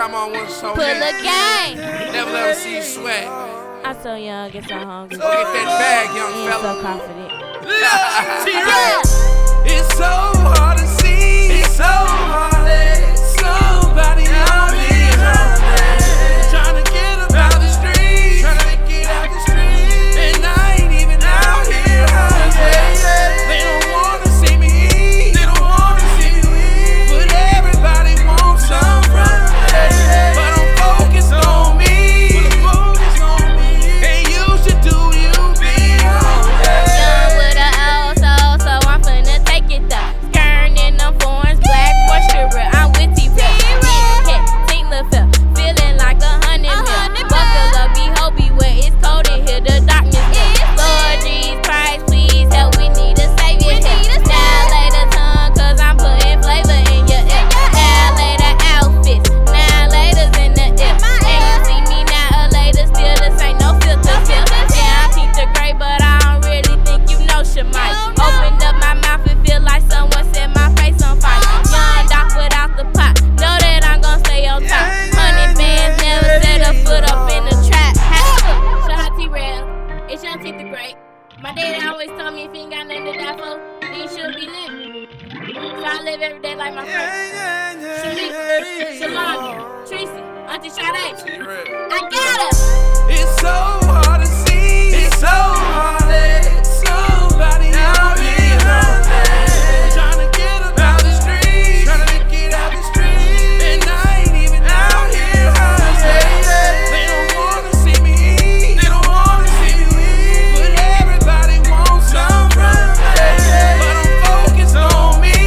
time I want so Pull a gang. Never let them see you sweat. I'm so young, get so hungry. Go get that bag, young And fella. so confident. It's so hard to see. It's so hard that somebody out here trying to get up out the street. Trying to get out the street. And I ain't even out here hungry. They don't wanna see me eat. They don't wanna see me eat. But everybody wants some from me. But I'm focused on me. And you should do you be on that. Young with a old soul, so I'm finna take it though. Skirting in them foreigns, black boisterous. I'm with T-Real. Cat, St. LaFell, feeling like 100 mil. Buckle up, be hobie where it's cold in here. The darkness is. Lord Jesus Christ, please help. We need a savior here. Now lay the tongue, cause I'm putting flavor in your ear. Now lay the outfits, now laters in the ear. And you see me now, a later still, this ain't no filter still. Yeah, I'm teeth the gray, but I don't really think you know Shemite. Opened up my mouth, it feel like someone set my face on fire. Young Doc without the pot, know that I'm gon' stay on top. 100 bands, never set a foot up in the trap. Shout out T-Real, it's Young Teeth the Great. My daddy always told me if you ain't got nothing to die for, then you should be living. So I live every day like my friend. Shanique, Shalonda, Tracy, Auntie Sade. I got her. It's so hard to see. It's so hard that somebody out here trying to get up out the street. Trying to get out the street. And I ain't even out here hungry. They don't wanna see me eat. They don't wanna see me eat. But everybody wants some from me. But I'm focused on me.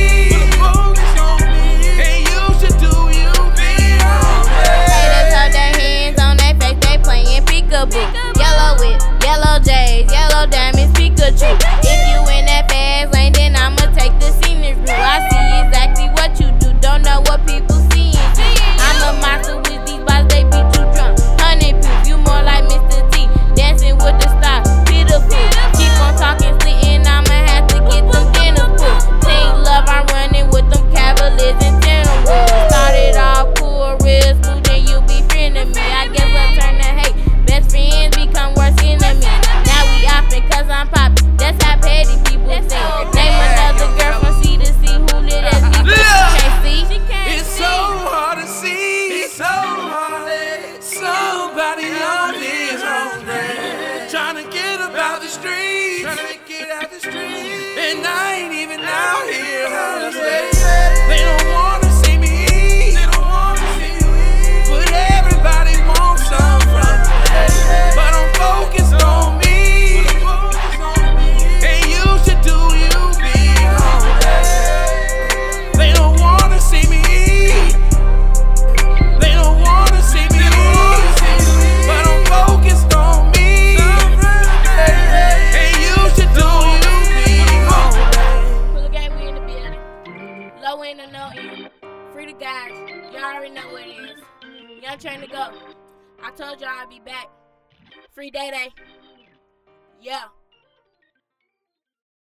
And you should do you be on that. Haters hold their hands on their face, they playing peekaboo. Yellow whip, yellow J's, yellow diamonds, Pikachu. If you in that fast lane, then I'ma take the scenic route. I see exactly what you do, don't know what people see in you. I'm a monster with these bodies, they be too drunk. 100 proof, you more like Mr. T, dancing with the stars, pitiful. Keep on talking, slitting, I'ma have to get them dinners pulled. Team love, I'm running with them Cavaliers and Timberwolves. Started off cool, real smooth, then you be friending me. I guess we'll turn to hate. Best friends become worst enemies. Now we oppin' cause I'm poppin'. That's how petty people say. Name another girl from C to C who lit as me, but she can't see. It's so hard to see. It's so hard that somebody out here is hungry. Trying to get up out the street. Trying to get out the street. And I ain't even out here hungry. They don't wanna see me eat. They don't wanna see me eat. But everybody wants some from me. But I'm focused on me. And you should do you be on that. They don't wanna see me eat. They don't wanna see me eat. But I'm focused on me. And you should do you be on that. Pull a gang, we in the building. Low end or no end. Free the guys. Y'all already know what it is. Young Train to go. I told y'all I'd be back. Free Day Day. Yeah.